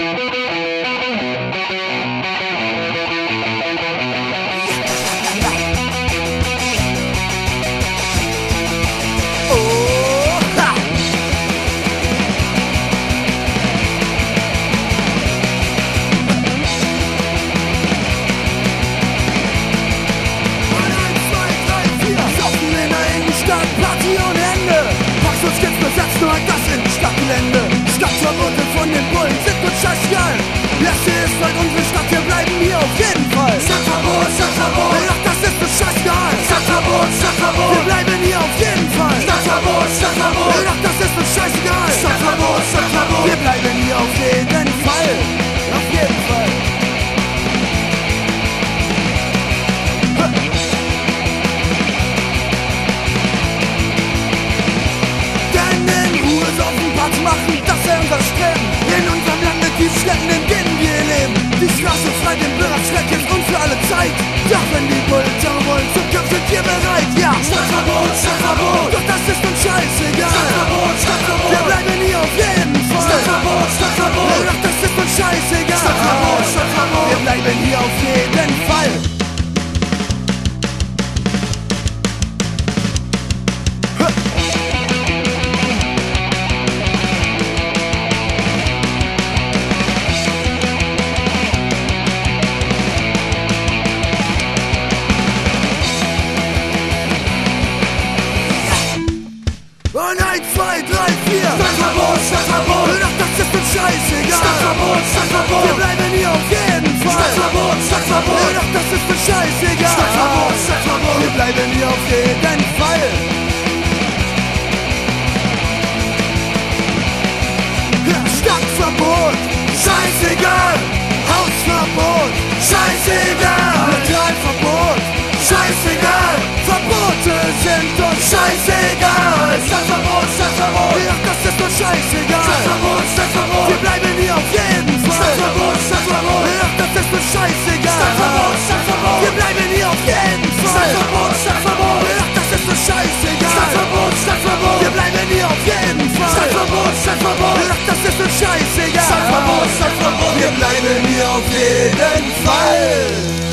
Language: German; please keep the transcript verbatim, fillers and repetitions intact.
Stadtverbot von den Bullen sind uns scheißegal. Lasse ist bald unsere Stadt, wir bleiben hier auf jeden Fall. Stadtverbot, Stadtverbot, doch das ist uns scheißegal. Stadtverbot, Stadtverbot, wir bleiben hier auf jeden Fall. Stadtverbot, Stadtverbot, doch das ist uns scheißegal. Stadtverbot, Stadtverbot, wir bleiben hier auf jeden Fall. Auf jeden Fall. Denn in Ruhe auf den Party machen, das wäre unser Streben. In unserem Lande die Städten, in denen wir leben. Die Straße frei, den Bürgerschreck ist und für alle Zeit. Doch wenn die Bullen Terror wollen, zum Kampf sind wir bereit, ja. Stadtverbot, Stadtverbot, doch das ist uns scheißegal. Stadtverbot, Stadtverbot, wir bleiben hier auf jeden Fall. Stadtverbot, Stadtverbot, doch das ist uns scheißegal. Stadtverbot, Stadtverbot, wir bleiben hier auf jeden Fall. Und eins, zwei, drei, vier. Stadtverbot, Stadtverbot, doch das ist uns scheißegal. Stadtverbot, Stadtverbot, wir bleiben hier auf jeden Fall. Stadtverbot, Stadtverbot, doch das ist uns scheißegal. Stadtverbot, Stadtverbot, wir bleiben hier auf jeden Fall. Ja, Stadtverbot, scheißegal. Hausverbot, scheißegal. Metallverbot, scheißegal. Verbote sind uns scheißegal. Stadtverbot, Stadtverbot, ja, das ist uns scheißegal. Stadtverbot, Stadtverbot, wir bleiben hier auf jeden Fall. Stadtverbot, Stadtverbot, ja, das ist uns scheißegal. Stadtverbot, Stadtverbot, wir bleiben hier auf jeden Fall. Stadtverbot, Stadtverbot, ja, das ist uns scheißegal. Stadtverbot, Stadtverbot, wir bleiben hier auf jeden Fall. Stadtverbot, Stadtverbot, ja, das ist uns scheißegal. Stadtverbot, Stadtverbot, wir bleiben hier auf jeden Fall.